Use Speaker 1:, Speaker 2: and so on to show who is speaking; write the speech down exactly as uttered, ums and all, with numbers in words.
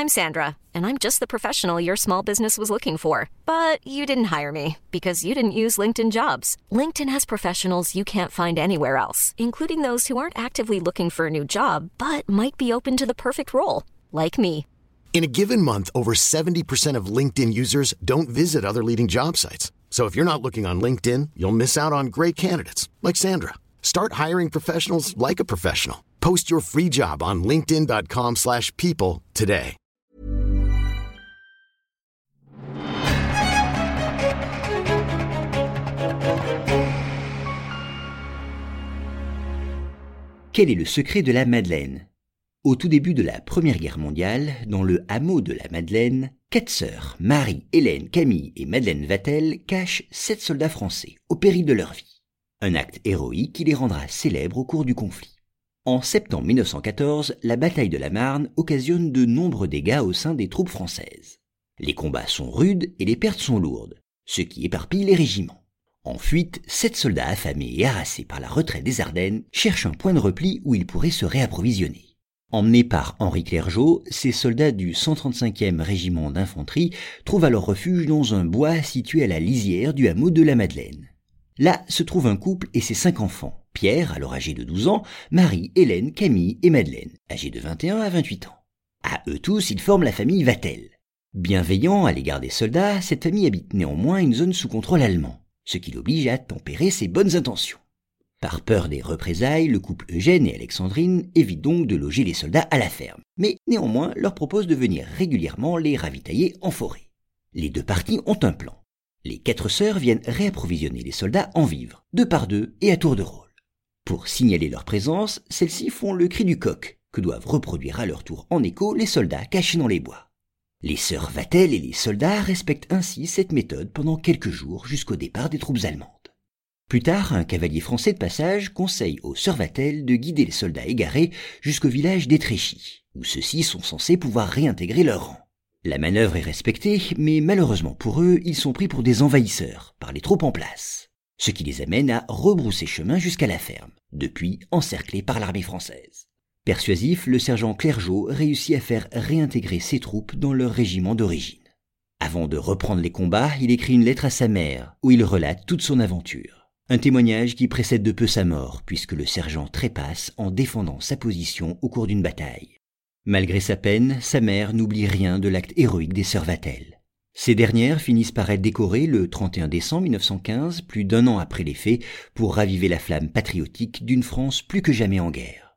Speaker 1: I'm Sandra, and I'm just the professional your small business was looking for. But you didn't hire me because you didn't use LinkedIn Jobs. LinkedIn has professionals you can't find anywhere else, including those who aren't actively looking for a new job, but might be open to the perfect role, like me.
Speaker 2: In a given month, over seventy percent of LinkedIn users don't visit other leading job sites. So if you're not looking on LinkedIn, you'll miss out on great candidates like Sandra. Start hiring professionals like a professional. Post your free job on linkedin.com slash people today.
Speaker 3: Quel est le secret de la Madeleine ? Au tout début de la Première Guerre mondiale, dans le hameau de la Madeleine, quatre sœurs, Marie, Hélène, Camille et Madeleine Vatel, cachent sept soldats français au péril de leur vie. Un acte héroïque qui les rendra célèbres au cours du conflit. En septembre mille neuf cent quatorze, la bataille de la Marne occasionne de nombreux dégâts au sein des troupes françaises. Les combats sont rudes et les pertes sont lourdes, ce qui éparpille les régiments. En fuite, sept soldats affamés et harassés par la retraite des Ardennes cherchent un point de repli où ils pourraient se réapprovisionner. Emmenés par Henri Clergeau, ces soldats du cent trente-cinquième régiment d'infanterie trouvent alors refuge dans un bois situé à la lisière du hameau de la Madeleine. Là se trouve un couple et ses cinq enfants, Pierre, alors âgé de douze ans, Marie, Hélène, Camille et Madeleine, âgés de vingt et un à vingt-huit ans. À eux tous, ils forment la famille Vatel. Bienveillant à l'égard des soldats, cette famille habite néanmoins une zone sous contrôle allemand, ce qui l'oblige à tempérer ses bonnes intentions. Par peur des représailles, le couple Eugène et Alexandrine évite donc de loger les soldats à la ferme, mais néanmoins leur propose de venir régulièrement les ravitailler en forêt. Les deux parties ont un plan. Les quatre sœurs viennent réapprovisionner les soldats en vivres, deux par deux et à tour de rôle. Pour signaler leur présence, celles-ci font le cri du coq, que doivent reproduire à leur tour en écho les soldats cachés dans les bois. Les sœurs Vatel et les soldats respectent ainsi cette méthode pendant quelques jours jusqu'au départ des troupes allemandes. Plus tard, un cavalier français de passage conseille aux sœurs Vatel de guider les soldats égarés jusqu'au village d'Étréchy, où ceux-ci sont censés pouvoir réintégrer leur rang. La manœuvre est respectée, mais malheureusement pour eux, ils sont pris pour des envahisseurs par les troupes en place, ce qui les amène à rebrousser chemin jusqu'à la ferme, depuis encerclés par l'armée française. Persuasif, le sergent Clergeau réussit à faire réintégrer ses troupes dans leur régiment d'origine. Avant de reprendre les combats, il écrit une lettre à sa mère, où il relate toute son aventure. Un témoignage qui précède de peu sa mort, puisque le sergent trépasse en défendant sa position au cours d'une bataille. Malgré sa peine, sa mère n'oublie rien de l'acte héroïque des sœurs Vatel. Ces dernières finissent par être décorées le trente et un décembre mille neuf cent quinze, plus d'un an après les faits, pour raviver la flamme patriotique d'une France plus que jamais en guerre.